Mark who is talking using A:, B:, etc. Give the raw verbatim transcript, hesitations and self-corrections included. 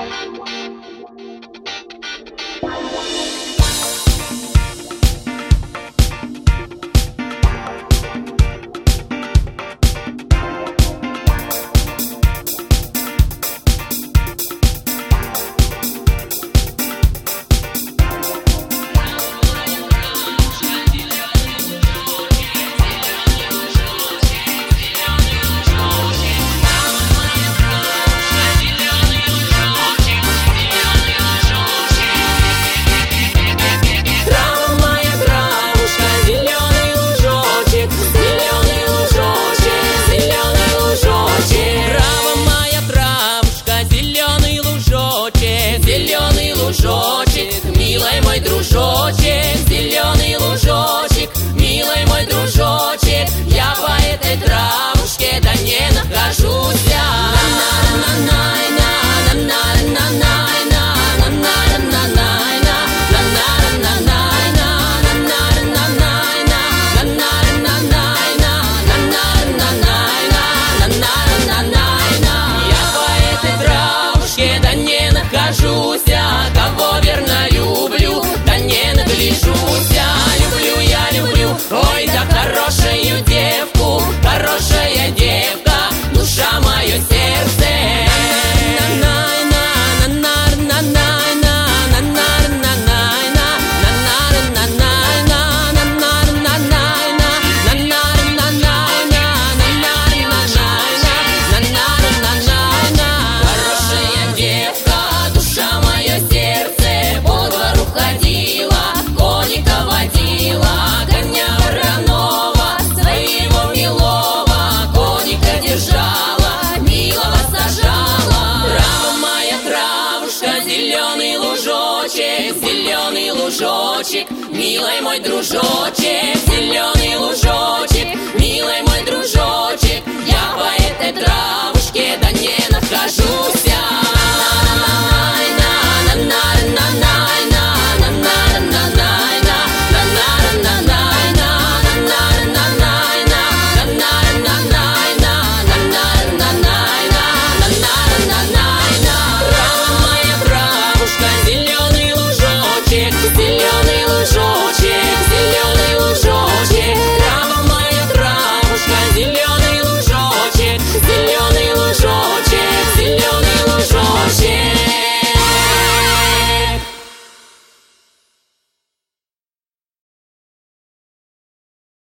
A: Зеленый лужочек, милый мой дружочек, зеленый лужочек, милый мой дружочек, я по этой травушке да не нахожусь. Кого верно люблю, да не нагляжусь. Люблю я, люблю, ой, да хорошую девку, хорошая девка, душа мое сердце. Зеленый лужочек, милый мой дружочек, зеленый лужочек.